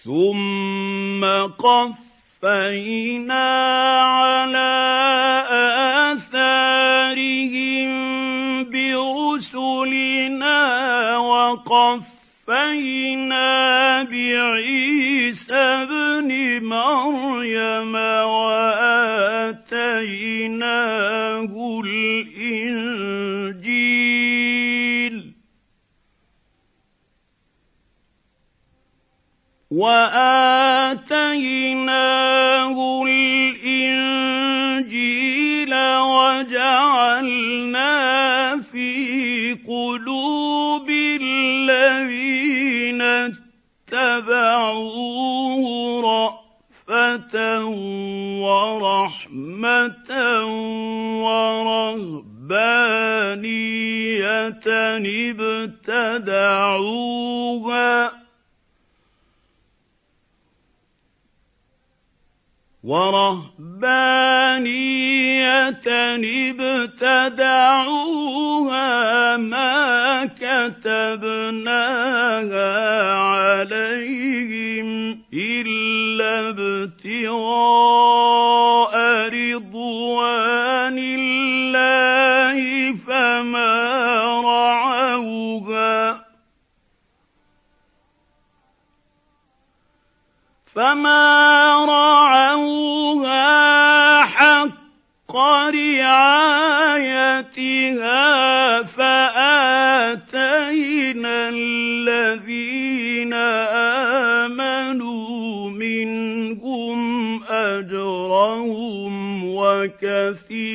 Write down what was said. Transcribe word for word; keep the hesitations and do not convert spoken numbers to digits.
ثم قفينا على آثارهم برسلنا وقفينا بعيسى ابن مريم وآتيناه الإنجيل وآتيناه الإنجيل وجعلنا في قلوب الذين اتبعوه رأفة ورحمة ورهبانية ابتدعوها ورهبانية ابتدعوها ما كتبناها عليهم إلا ابتغاء رضوان الله فما رعوها فما رعوها حق رعايتها فآتينا الذين آمنوا منهم أجرهم وكثير